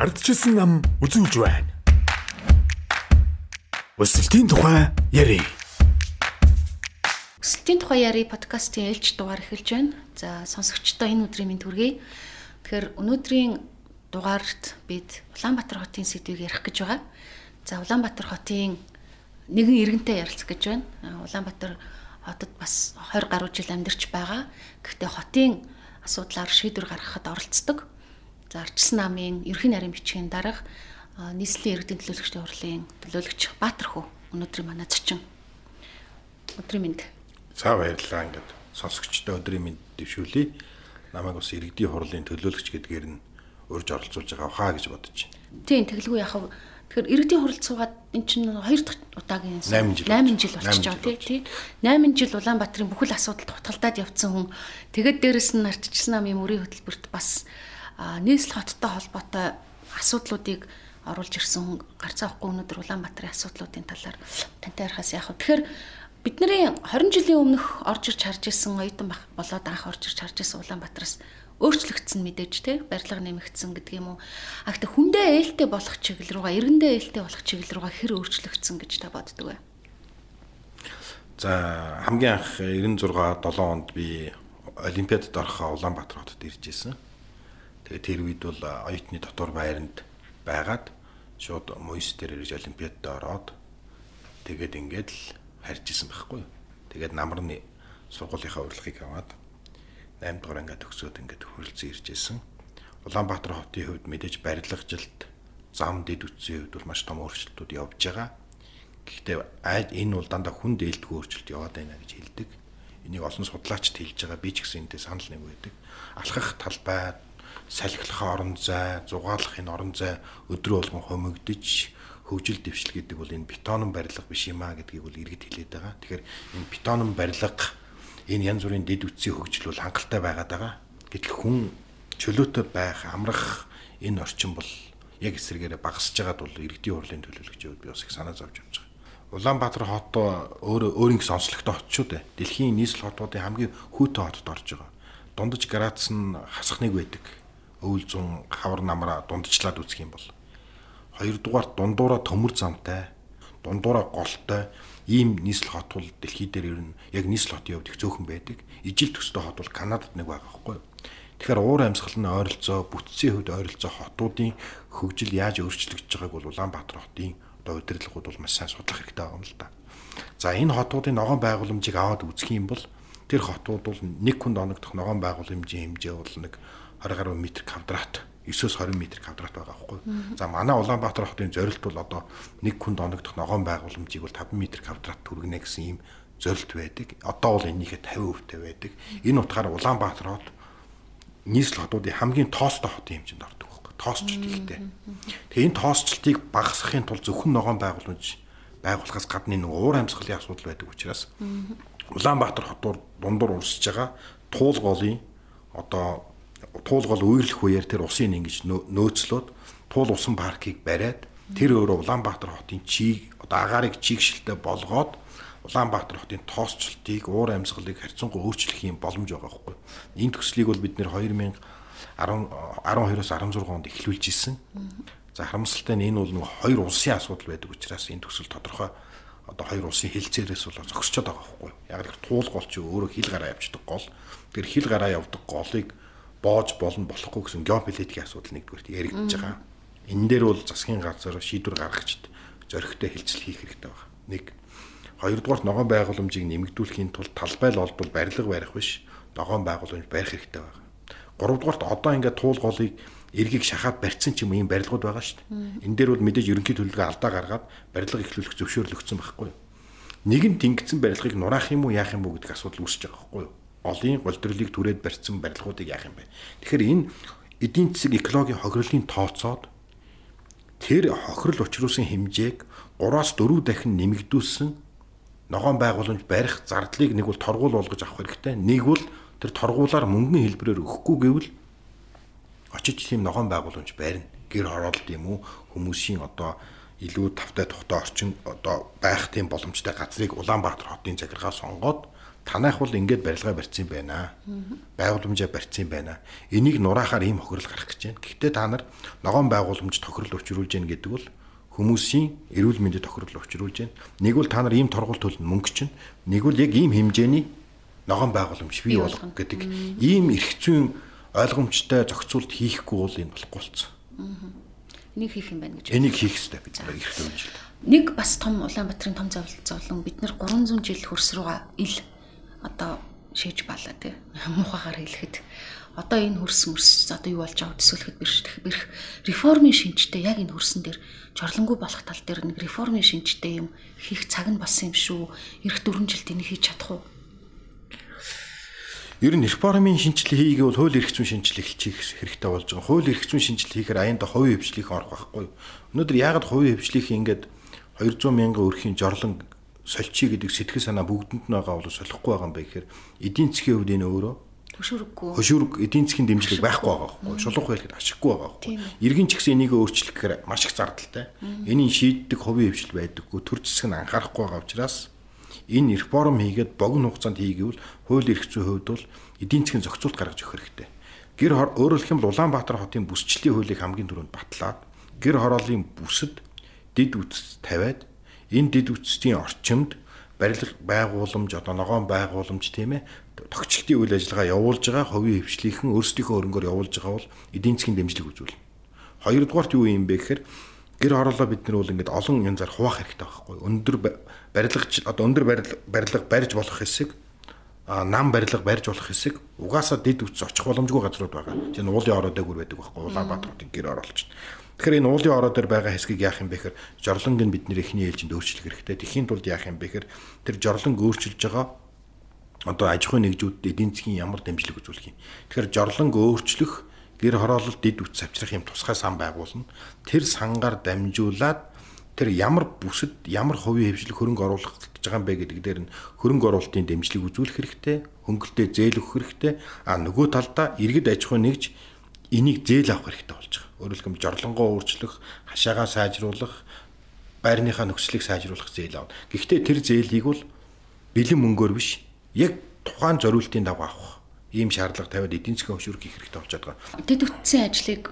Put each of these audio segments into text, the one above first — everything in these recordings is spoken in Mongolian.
Ардчилсан нам үзүүлж байна. Өсөлтийн тухай ярив. Өсөлтийн тухай ярив подкастын ээлж дугаар эхэлж байна. За сонсогчдоо энэ өдрийн мэнд хүргэе. Тэгэхээр өнөөдрийн дугаарт бид Улаанбаатар хотын сэдвийг ярих гэж байгаа. За Улаанбаатар хотын нэгэн иргэнтэй ярилцах гэж байна. Улаанбаатар хотод бас 20 гаруй жил амьдарч байгаа. Гэхдээ хотын асуудлаар шийдвэр гаргахад оролцдог. За Ардчилсан намын ерөнхий нарийн бичгийн дарга нийслэлийн иргэдийн төлөөлөгчдийн хурлын төлөөлөгч Баатар хүү өнөөдрийн манай зочин. Өдрийн мэнд. За баярлалаа. Ингээд сонсогчдоо өдрийн мэнд дэвшүүлье. Намайг бас иргэдийн хурлын төлөөлөгч гэдгээр нь урьж оролцуулж байгаа хаа гэж бодож байна. Тийм тэгэлгүй яхав. Тэгэхээр иргэдийн хуралд суугаад эн чинь 2 дахь удаагийн 8 жил болчихж байгаа тий. 8 жил Улаанбаатарын бүхэл асуудалд туталдаад явцсан хүн. Тэгээд дээрэс нь Ардчилсан намын мөрийн хөтөлбөрт бас нийслэл хоттой холбоотой асуудлуудыг оруулж ирсэн хүн гарцаа авахгүй өнөөдөр Улаанбаатарын асуудлуудын талаар тантай ярихаас яах вэ? Тэгэхээр бидний 20 жилийн өмнөх орж ирж харж исэн оюутан болоод анх орж ирж харж исэн Улаанбаатараас өөрчлөгдсөн мэдээж те барилга нэмэгдсэн гэдэг юм уу. А гэхдээ хүндээ ээлтэй болох чиглэл рүүгээ иргэндээ ээлтэй болох чиглэл рүүгээ хэр өөрчлөгдсөн гэж та боддөг вэ? За хамгийн анх 96 7 онд би Олимпиадад орохоо Улаанбаатар хотод ирж исэн. Тэгээд тэр үед бол оюутны дотор байранд байгаад шууд МОИС дээр ирж Олимпиадад ороод тэгээд ингээд л харж исэн байхгүй юу. Тэгээд намрын сургуулийнхаа урилгыг аваад 8 дугаар ангид төгсөөд ингээд хөрөлцөн ирж исэн. Улаанбаатар хотын хувьд мэдээж барилгажилт, зам дэд үтсийн хувьд бол маш том өөрчлөлтүүд явж байгаа. Гэхдээ энэ бол дандаа хүн дээлдгүй өөрчлөлт яваад байна гэж хэлдэг. Энийг олон судлаачид хэлж байгаа. Би ч гэсэн энэтэй санал нэг байдаг. Алхах талбай, салхилах орон зай, зугаалахын орон зай өдрөө болгон хомигдож хөгжил дэвшил гэдэг бол энэ бетонн барилга биш юм а гэдгийг бол иргэд хэлээд байгаа. Тэгэхээр энэ бетонн барилга энэ янз бүрийн дэд үтсийн хөгжил бол хангалттай байгаад байгаа. Гэтэл хүн чөлөөтэй байх, амрах энэ орчин бол яг эсрэгээрээ багасж байгаад бол иргэдийн хурлын төлөөлөгчид би бас их санаа зовж явж байгаа. Улаанбаатар хот өөрийн онцлогтой хот шүү дээ. Дэлхийн нийслэл хотуудын хамгийн хүүтэй хотод орж байгаа. Дундаж градус нь хасах нэг байдаг. Өвөл зүүн хавар намраа дундчлаад үзэх юм бол. Хоёрдугаар дундуура төмөр замтай, дундуура голтой ийм нийслэл хот бол дэлхий дээр ер нь яг нийслэл хотын хувьд их зөөхөн байдаг. Ижил төстэй хот бол Канадад нэг байгаа байхгүй юу? Тэгэхээр уур амьсгалын ойролцоо, бүтцийн хувьд ойролцоо хотуудын хөгжил яаж өөрчлөгдөж байгааг бол Улаанбаатар хотын удирдлагууд бол маш сайн судлах хэрэгтэй байгаа юм л да. За энэ хотуудын ногоон байгууламжийг аваад үзэх юм бол тэр хотууд бол нэг хүнд оногдох ногоон байгууламжийн хэмжээ бол нэг 20 гаруй метр квадрат, 9-с 20 метр квадрат байгаа байхгүй. За манай Улаанбаатар хотын зорилт бол одоо нэг хүнд оногдох ногоон байгууламжийг бол 5 метр квадрат түргэнэ гэсэн ийм зорилт байдаг. Одоо бол энийхээ 50% байдаг. Энэ утгаараа Улаанбаатар хот нийслэл хотуудын хамгийн тоостой хотын хэмжээнд ордог байхгүй. Тоосчлт ихтэй. Тэгээ энэ тоосчлтыг багасгахын тулд зөвхөн ногоон байгууламж байгуулахаас гадна нэг уур амьсгалын асуудал байдаг учраас Улаанбаатар хотоор дундуур урсж байгаа туулголын одоо туулгол үерлэх үеэр тэр усын ингэж нөөцлөөд туул усан паркийг бариад тэр өөрөө Улаанбаатар хотын чийг одоо агаарыг чигшилтэй болгоод Улаанбаатар хотын тоосчлтыг уур амьсгалыг харьцангуй өөрчлөх юм боломж байгаа байхгүй. Энэ төслийг бол бид нэр 2012-оос 16 онд эхлүүлж ирсэн. За харамсалтай нь энэ бол нэг хоёр улсын асуудал байдаг учраас энэ төсөл тодорхой одоо хоёр улсын хэлцээрээс бол зогсчод байгаа байхгүй. Яг л туулгол чи өөрөө хил гараа явждаг гол. Тэр хил гараа явдаг голыг боож болно болохгүй гэсэн геополитикийн асуудал нэгдүгээрт яригдж байгаа. Энэ дээр бол засгийн газар шийдвэр гаргахчд зоригтой хэлцэл хийх хэрэгтэй байна. Нэг хоёрдугаар ногоон байгууламжийг нэмэгдүүлэхийн тулд талбай л олбол барилга барих биш, ногоон байгууламж барих хэрэгтэй байна. Гуравдугаарт одоо ингээд туулголыг эргийг шахаад барьцсан ч юм ийм барилгууд байгаа шүү дээ. Энэ дээр бол мэдээж ерөнхий төлөвлөгөө алдаа гаргаад барилга эхлүүлэх зөвшөөрлөгдсөн байхгүй юу? Нэгэн тэнгицэн барилгыг нураах юм уу яах юм уу гэдэг асуудал үүсэж байгаа байхгүй юу? Олын голдролыг түрээд барьсан барилгуудыг яах юм бэ? Тэгэхээр энэ эдийн засаг экологийн хохирлын тооцоод тэр хохирол учруулсан хэмжээг 3-аас 4 дахин нэмэгдүүлсэн ногоон байгууламж барих зардлыг нэг бол торгуул болгож авах хэрэгтэй. Нэг бол тэр торгуулаар мөнгөний хэлбэрээр өгөхгүй гэвэл очиж тийм ногоон байгууламж барина. Гэр хороолт юм уу хүмүүсийн одоо илүү тавтай тухтай орчин одоо байх тийм боломжтой газрыг Улаанбаатар хотын захиргаа сонгоод Танайх бол ингээд барилгаа барьсан байна. Байгууламжаа барьсан байна. Энийг нураахаар ийм хохирол гарах гэж байна. Гэхдээ та нар ногоон байгууламж тохирол учруулж гин гэдэг бол хүмүүсийн эрүүл мэндэд тохирол учруулж байна. Нэг бол та нар ийм торгууль төлнө мөнгө чинь, нэг бол яг ийм хэмжээний ногоон байгууламж бий болгох гэдэг ийм эрх зүйн ойлгомжтой зохицуулт хийхгүй бол энэ болохгүй болсон. Энийг хийх юм байна гэж. Энийг хийх хэрэгтэй бид нар эрх зүйн. Нэг бас том Улаанбаатарын том зовлон бид нар 300 жил хөрс рүүгээ одоо шээж балаа тий. Мухагаар хэлэхэд одоо энэ хөрс одоо юу болж байгааг төсөөлөхөд бэрх реформын шинжтэй яг энэ хөрсөн дээр жорлонгүй болох тал дээр нэг реформын шинжтэй юм хийх цаг нь болсон юм шүү. Ирэх 4 жилд энийг хийж чадах уу? Ер нь реформын шинжилгээ хийгээвэл хууль эрх зүйн шинжилгээ хийх хэрэгтэй болж байгаа. Хууль эрх зүйн шинжилгээ хийхээр аяанда хувийн хвшлийг орох байхгүй. Өнөөдөр яагаад хувийн хвшлийг ингээд 200 мянган өрхийн жорлон сольчий гэдэг сэтгэл санаа бүгдэнд нь байгаа бол солихгүй байгаа юм бэ гэхээр эдийн засгийн хувьд энэ өөрөө хөшүүрэг эдийн засгийн дэмжлэг байхгүй байгаа байхгүй. Шулуух байлгэд ашиггүй байгаа байхгүй. Иргэн ч гэсэн энийг өөрчлөх гэхээр маш их зардалтай. Энийг шийддэг хувийн хвшил байдаггүй, төр зэсэг нь анхаарахгүй байгаа учраас энэ реформ хийгээд богино хугацаанд хийгээвэл хууль эрх зүйн хувьд бол эдийн засгийн зохицуулт гаргаж өгөх хэрэгтэй. Өөрөөр хэлэх юм бол Улаанбаатар хотын бүсчлэлийн хуулийг хамгийн түрүүнд батлаад гэр хорооллын бүсэд дид үтс тавиад энэ дид үтсийн орчимд барилга байгууламж одоо ногоон байгууламж тийм ээ тогтчлтын үйл ажиллагаа явуулж байгаа хувийн хвшлийнхэн өөрсдийнхөө хөрөнгөөр явуулж байгаа бол эдийн засгийн дэмжлэг үзүүлнэ. Хоёрдугаарт юу юм бэ гэхээр гэр хороолоо бид нар бол ингээд олон янзаар хуваах хэрэгтэй байхгүй. Өндөр барилга барьж болох хэсэг нам барилга барьж болох хэсэг угаасаа дид үтс очих боломжгүй газрууд байгаа. Тийм уулын ороо дээгүүр байдаг байхгүй. Улаанбаатарын гэр хороолч. Тэгэхээр энэ уулын ороо дээр байгаа хэсгийг яах юм бэ гэхээр жорлонг нь бидний эхний ээлжинд өөрчлөх хэрэгтэй. Тэхийн тулд яах юм бэ гэхээр тэр жорлонг өөрчилж байгаа одоо аж ахуйн нэгжүүдэд эдийн засгийн ямар дэмжлэг үзүүлэх юм. Тэгэхээр жорлонг өөрчлөх гэр хороололд дид үтс авчрах юм тусгай сан байгуулна. Тэр сангаар дамжуулаад тэр ямар бүсэд ямар хувийн хвшлэг хөрөнгө оруулах гэж байгаа юм бэ гэдэг дээр нь хөрөнгө оруулалтын дэмжлэг үзүүлэх хэрэгтэй. Хөнгөлөлтөд зээл өгөх хэрэгтэй. Нөгөө талдаа иргэд аж ахуй нэгж энийг зээл авах хэрэгтэй болж байгаа. Өөрөөр хэлбэл жорлонгоо өөрчлөх, хашаагаа сайжруулах, байрныхаа нөхцөлийг сайжруулах зээл авна. Гэхдээ тэр зээлийг бол бэлэн мөнгөөр биш, яг тухайн зориултын дагуу авах ийм шаардлага тавиад эдийн засгийн хөшүүрэг хийх хэрэгтэй болж байгаа. Дид үтсийн ажлыг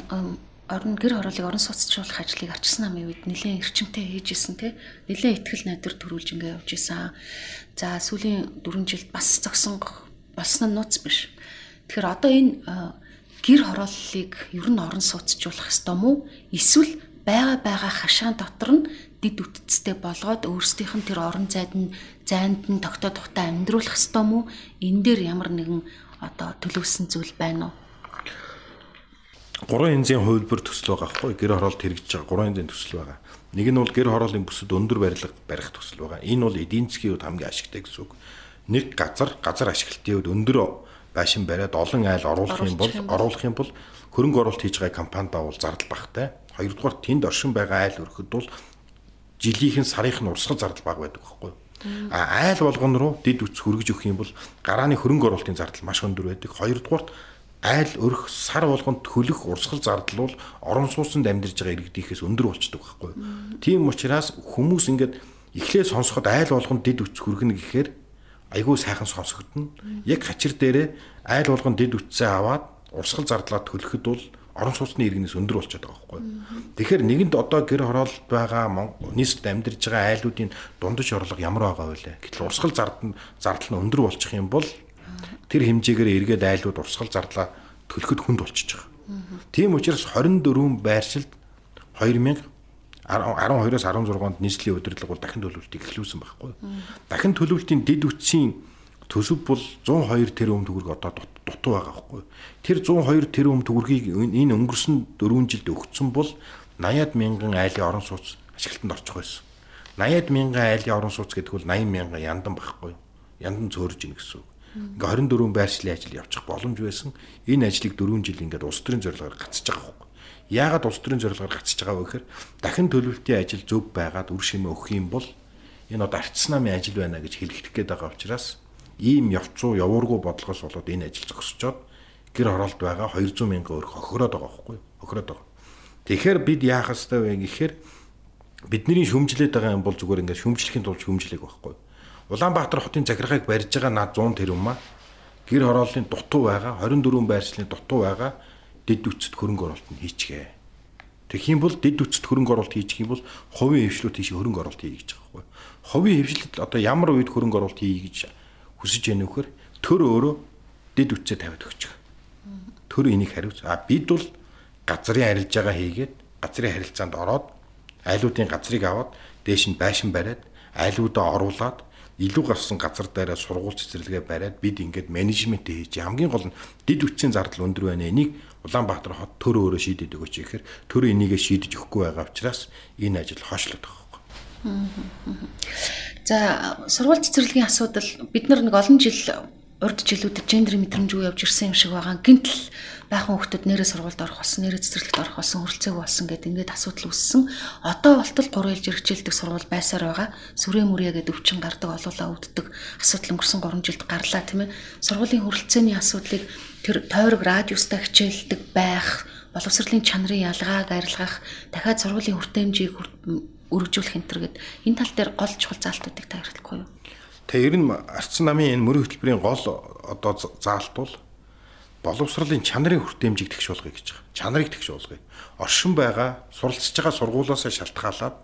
гэр хорооллыг орон сууцчлуулах ажлыг арчсан намын үед нэлээд эрчимтэй хийжсэн тий. Нэлээд ихтгэл найдвар төрүүлж ингээ явж исэн. За сүүлийн 4 жилд бас зогсон болсон нь нууц биш. Тэгэхээр одоо энэ гэр хорооллыг ер нь орон сууцчлуулах ёстой мó? Эсвэл байгаа хашаан дотор нь дид үтцтэй болгоод өөрсдийнх нь тэр орон зайд нь тогтоод тухтай амьдруулах ёстой мó? Энэ дээр ямар нэгэн одоо төлөвлөсөн зүйл байна уу? 3 янзын хувилбар төсөл байгаа байхгүй гэр хороолт хэрэгжиж байгаа 3 янзын төсөл байгаа. Нэг нь бол гэр хорооллын бүсэд өндөр барилга барих төсөл байгаа. Энэ бол эдийн засгийн хувьд хамгийн ашигтай гэсэн үг. Нэг газар ашиглалтын хувьд өндөр байшин бариад олон айл оруулах юм бол хөрөнгө оруулалт хийж байгаа компанидаа бол зардал багтай. Хоёрдугаар тэнд оршин байгаа айл өргөхөд бол жилийнхэн сарынх нь урсгал зардал бага байдаг байхгүй. Айл болгон руу дид үтс хөргөж өгөх юм бол гарааны хөрөнгө оруулалтын зардал маш өндөр байдаг. Хоёрдугаар айл өрх сар болгонд хөлөх урсгал зардал бол орон сууцнд амьдарч байгаа иргэдийнхээс өндөр болчдөг байхгүй. Тийм учраас хүмүүс ингээд эхлээ сонсоход айл болгонд дид үтс хөргөнө гэхээр айгүй сайхан сонсогдно. Яг хачир дээрээ айл болгонд дид үтсээ аваад урсгал зардлаад төлөхөд бол орон сууцны иргэнээс өндөр болчиход байгаа байхгүй. Тэгэхээр нэгэнд одоо гэр хороолт байгаа нийслэлд амьдарч байгаа айлуудын дундаж орлого ямар байгаа вэ? Гэтэл урсгал зардал нь өндөр болчих юм бол тэр хэмжээгээр эргээд айлууд урсгал зардлаа төлөхөд хүнд болчихж байгаа. Тийм учраас 24 байршилд 2012-аас 16-нд нийслэлийн удирдлага бол дахин төлөвлөлтийг эхлүүлсэн байхгүй. Дахин төлөвлөлтийн дид үтсийн төсөв бол 102 тэрбум төгрөг одоо дутуу байгаа байхгүй. Тэр 102 тэрбум төгрөгийг энэ өнгөрсөн 4 жилд өгсөн бол 80 мянган айлын орон сууц ашиглалтанд орчих байсан. 80 мянган айлын орон сууц гэдэг бол 80 мянган яндан байхгүй. Яндан цөөрж ийн гэсэн үг. Ингээ 24 байршлын ажил явуучих боломж байсан. Энэ ажлыг 4 жил ингээд улс төрийн зорилгоор гацж байгаа байхгүй. Яагаад улс төрийн зорилгоор гацж байгаа вэ гэхээр дахин төлөвлөлтийн ажил зөв байгаад үр шимээ өгөх юм бол энэ одоо арчсан намын ажил байна гэж хэлэгдэх гээд байгаа учраас ийм явцуу явуургүй бодлогоос болоод энэ ажил зогсчоод гэр хороолт байгаа 200 мянган өрх хохироод байгаа байхгүй. Хохироод байгаа. Тэгэхээр бид яах ёстой вэ гэхээр бидний шүмжлээд байгаа юм бол зүгээр ингээд шүмжлэхийн тулд шүмжлэх байхгүй. Улаанбаатар хотын захиргааг барьж байгаа над 100 тэрбум маа гэр хорооллын дутуу байгаа 24 байршлын дутуу байгаа дэд үцэд хөрөнгө оруулалт нь хийчихээ. Тэгэх юм бол дэд үцэд хөрөнгө оруулалт хийчих юм бол хувийн хвшлүүд тийш хөрөнгө оруулалт хий гэж байгаа байхгүй. Хувийн хвшлэлд одоо ямар үед хөрөнгө оруулалт хий гэж хүсэж яах нөхөр төр өөрөө дэд үцээ тавиад өгч байгаа. Төр энийг хариуц. Бид бол газрын арилжаагаа хийгээд газрын харилцаанд ороод айлуудын газрыг аваад дээш нь байшин бариад айлуудаа оруулаад илүү гарсан газар дээрээ сургууль цэцэрлэгээ бариад бид ингээд менежмент хийж хамгийн гол нь дэд үтсийн зардал өндөр байна. Энийг Улаанбаатар хот төр өөрөө шийдээд өгөөч гэхээр төр энийг шийдэж өгөхгүй байгаа учраас энэ ажил хойшлоод байгаа юм. За сургууль цэцэрлэгийн асуудал бид нар нэг олон жил урд жилүүдэд гендрийн мэдрэмжгүй явж ирсэн юм шиг байгаа. Гинтл баахан хүүхдүүд нэрээ сургуульд орох болсон, нэрээ цэцэрлэгт орох болсон, хөрөлцөөг болсон гэдэг ингээд асуудал үүссэн. Одоо болтол 3 жилж хэрэгжүүлдэг сургууль байсаар байгаа. Сүрээ мүрээ гэдэг өвчин гардаг, олуулаа өвддөг асуудал өнгөрсөн 3 жилд гарлаа тийм ээ. Сургуулийн хөрөлцөөний асуудлыг тэр тойрог радиустай хичээлдэг байх, боловсролын чанарын ялгааг арилгах, дахиад сургуулийн хүртээмжийг өргөжүүлэх энэ төр гэд энэ тал дээр гол чухал заалтуудыг та ярилцахгүй юу? Тэгээ ер нь ардсан намын энэ мөрийн хөтөлбөрийн гол одоо заалт бол боловсролын чанарын хүртээмжийг тэгш болгоё гэж байгаа. Чанарыг тэгш болгоё. Оршин байгаа суралцж байгаа сургуулиасаа шалтгаалаад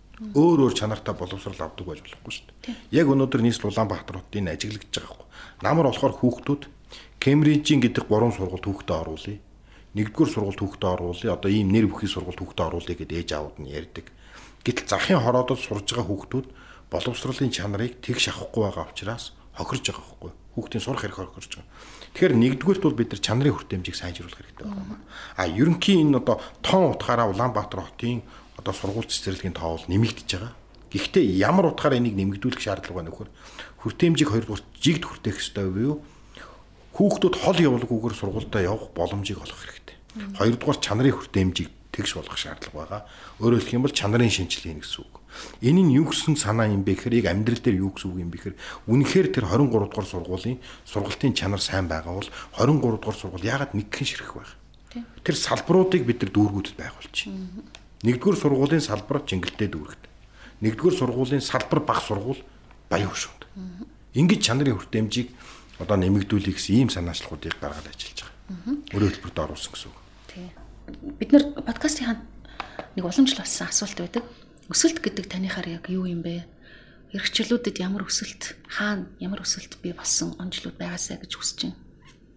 өөр чанартай боловсрол авдаг байж болохгүй шүү дээ. Яг өнөөдөр нийслэл Улаанбаатар хотын ажиглагдж байгаа хгүй. Намар болохоор хүүхдүүд Кембрижийн гэдэг 3 сургуульд хүүхдээ оруулъя. 1-р сургуульд хүүхдээ оруулъя. Одоо ийм нэр бүхий сургуульд хүүхдээ оруулъя гэдэг ээж аауд нь ярьдаг. Гэтэл захын хороодод сурж байгаа хүүхдүүд боловсролын чанарыг тэгш авахгүй байгаа учраас хохирж байгаа байхгүй. Хүүхдийн сурах хэрэг хохирж байгаа. Тэгэхээр нэгдүгээрт бол бид нар чанарын хүртээмжийг сайжруулах хэрэгтэй байна. Ерөнхийн энэ одоо тоон утгаараа Улаанбаатар хотын одоо сургууль цэцэрлэгийн тоо бол нэмэгдэж байгаа. Гэхдээ ямар утгаараа энийг нэмэгдүүлэх шаардлага байна вөхөр хүртээмжийг хоёрдугаар жигд хүртээх хэрэгтэй буюу хүүхдүүд хол явуулгүйгээр сургуультай явах боломжийг олгох хэрэгтэй. Хоёрдугаар чанарын хүртээмжийг тэгш болгох шаардлага байгаа. Өөрөөр хэлэх юм бол чанарын шинжилгээ гэсэн үг. Энэ нь юу гэсэн санаа юм бэ гэхээр яг амьдрал дээр юу гэсэн үг юм бэ гэхээр үнэхээр тэр 23 дугаар сургуулийн сургалтын чанар сайн байгаа бол 23 дугаар сургууль яагаад нэгхэн ширхэх байх. Тэр салбаруудыг бид нар дүүргүүдэд байгуулчих. 1-р сургуулийн салбар Жингэлтэй дүүрэгт. 1-р сургуулийн салбар бага сургууль Баян хөшөөнд. Ингэж чанарын хүртээмжийг одоо нэмэгдүүлэх гэсэн ийм санаачлалуудыг гаргаад ажиллаж байгаа. Өөрөөр хэлбэл оруулсан гэсэн үг. Тий. Бид нар подкастын нэг уламжлал болсон асуулт байдаг. Өсөлт гэдэг танихаар яг юу юм бэ? Эрхчлүүдэд ямар өсөлт, хаана ямар өсөлт бий болсон онцлог байгаасаа гэж хүсэж байна.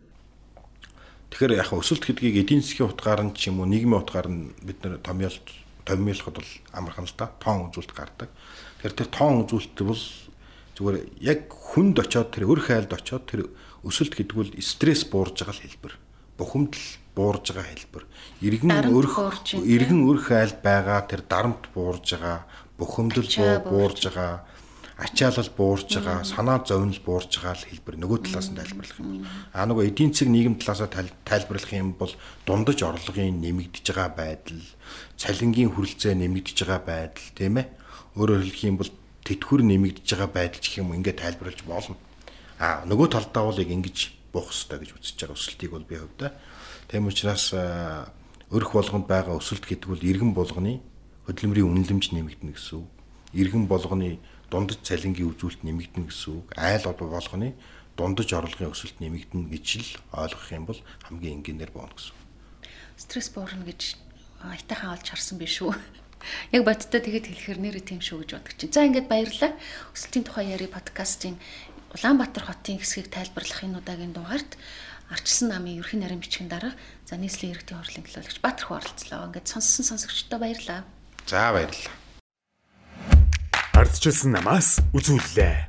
Тэгэхээр яг өсөлт гэдгийг эдийн засгийн утгаар нь ч юм уу нийгмийн утгаар нь бид нэр томьёолоход бол амархан л та тоон үзүүлэлт гардаг. Тэгэхээр тэр тоон үзүүлэлт бол зүгээр яг хүнд очиод тэр өр хайлд очиод тэр өсөлт гэдэг бол стресс буурж байгаа хэлбэр. Бухимдал буурж байгаа хэлбэр. Иргэн өр хайлд байгаа тэр дарамт буурж байгаа, бухимдал буурж байгаа, ачаалал буурж байгаа, санаа зовнил буурж байгаа л хэлбэр. Нөгөө талаас нь тайлбарлах юм. Нөгөө эдийн засаг нийгэм талаас нь тайлбарлах юм бол дундаж орлогын нэмэгдэж байгаа байдал, цалингийн хүрэлцээ нэмэгдэж байгаа байдал, тийм ээ. Өөрөөр хэлэх юм бол тэтгэвэр нэмэгдэж байгаа байдал гэх юм ингээд тайлбарлаж болно. Нөгөө талдаа бол яг ингэж буух хэрэгтэй гэж үзэж байгаа өсөлтийг бол би хувьдаа. Тийм учраас өрх болгонд байгаа өсөлт гэдэг бол иргэн болгоны хөдөлмөрийн үнэлэмж нэмэгдэнэ гэсэн үг. Иргэн болгоны дундаж цалингийн үзүүлэлт нэмэгдэнэ гэсэн үг. Айл болгоны дундаж орлогын өсөлт нэмэгдэнэ гэж л ойлгох юм бол хамгийн энгийнээр боно гэсэн. Стресс буурна гэж айтайхан олж харсан биш үү? Яг бодтой тэгээд хэлэхэр нэрээ тийм шүү гэж бодож чинь. За ингээд баярлалаа. Өсөлтийн тухай яри подкастын Улаанбаатар хотын хэсгийг тайлбарлах энэ удаагийн дугаарт Ардчилсан намын ерөнхий нарийн бичгийн дарга за нийслэлийн иргэдийн хурлын төлөөлөгч Баатар оролцлоо. Ингээд сонссон сонсогчдод баярлалаа. За баярлалаа. Ардчилсан намаас үзүүллээ.